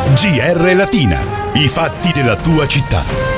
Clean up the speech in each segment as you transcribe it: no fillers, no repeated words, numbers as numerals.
GR Latina, i fatti della tua città.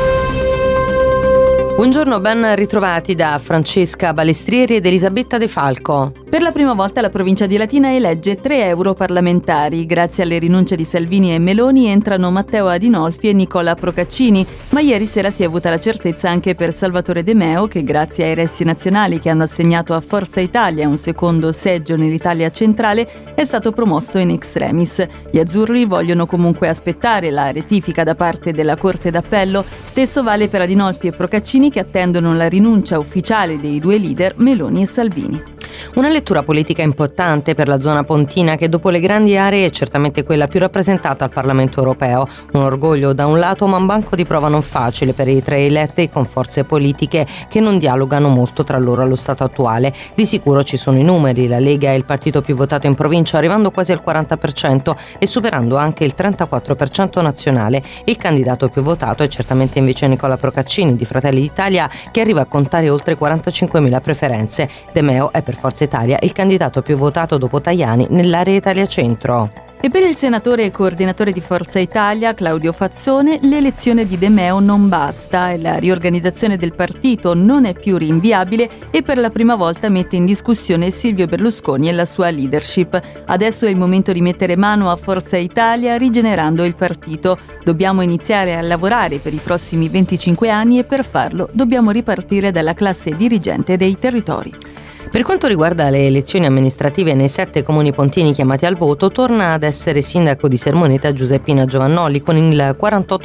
Buongiorno, ben ritrovati da Francesca Balestrieri ed Elisabetta De Falco. Per la prima volta la provincia di Latina elegge 3 europarlamentari. Grazie alle rinunce di Salvini e Meloni entrano Matteo Adinolfi e Nicola Procaccini, ma ieri sera si è avuta la certezza anche per Salvatore De Meo che, grazie ai resti nazionali che hanno assegnato a Forza Italia un secondo seggio nell'Italia centrale, è stato promosso in extremis. Gli azzurri vogliono comunque aspettare la rettifica da parte della Corte d'Appello. Stesso vale per Adinolfi e Procaccini, che attendono la rinuncia ufficiale dei due leader Meloni e Salvini. Una lettura politica importante per la zona pontina che dopo le grandi aree è certamente quella più rappresentata al Parlamento europeo. Un orgoglio da un lato, ma un banco di prova non facile per i 3 eletti con forze politiche che non dialogano molto tra loro allo stato attuale. Di sicuro ci sono i numeri: la Lega è il partito più votato in provincia, arrivando quasi al 40% e superando anche il 34% nazionale. Il candidato più votato è certamente invece Nicola Procaccini di Fratelli d'Italia, che arriva a contare oltre 45.000 preferenze. De Meo è per Forza Italia il candidato più votato dopo Tajani nell'area Italia Centro. E per il senatore e coordinatore di Forza Italia, Claudio Fazzone, l'elezione di De Meo non basta e la riorganizzazione del partito non è più rinviabile e per la prima volta mette in discussione Silvio Berlusconi e la sua leadership. Adesso è il momento di mettere mano a Forza Italia rigenerando il partito. Dobbiamo iniziare a lavorare per i prossimi 25 anni e per farlo dobbiamo ripartire dalla classe dirigente dei territori. Per quanto riguarda le elezioni amministrative nei 7 comuni pontini chiamati al voto, torna ad essere sindaco di Sermoneta Giuseppina Giovannoli con il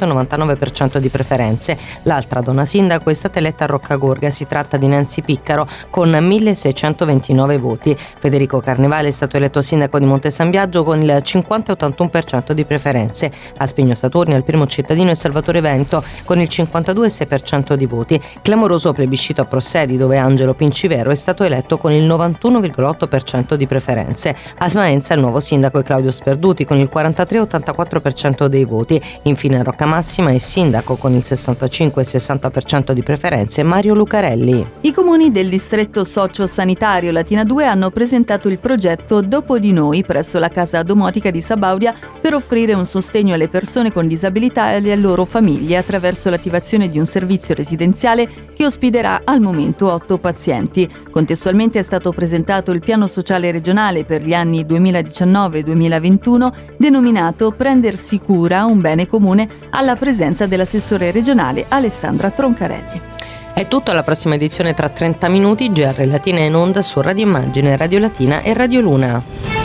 48,99% di preferenze. L'altra donna sindaco è stata eletta a Roccagorga, si tratta di Nancy Piccaro con 1.629 voti. Federico Carnevale è stato eletto sindaco di Monte San Biagio con il 50,81% di preferenze. A Spigno Saturnia il primo cittadino è Salvatore Vento con il 52,6% di voti. Clamoroso plebiscito a Prossedi, dove Angelo Pincivero è stato eletto con il 91,8% di preferenze. A Smaenza il nuovo sindaco è Claudio Sperduti con il 43,84% dei voti. Infine a Roccamassima è sindaco con il 65,60% di preferenze Mario Lucarelli. I comuni del distretto socio-sanitario Latina 2 hanno presentato il progetto Dopo di noi presso la casa domotica di Sabaudia per offrire un sostegno alle persone con disabilità e alle loro famiglie attraverso l'attivazione di un servizio residenziale che ospiterà al momento 8 pazienti. Contestualmente è stato presentato il piano sociale regionale per gli anni 2019-2021 denominato Prendersi cura, un bene comune, alla presenza dell'assessore regionale Alessandra Troncarelli. È tutto, alla prossima edizione tra 30 minuti. GR Latina in onda su Radio Immagine, Radio Latina e Radio Luna.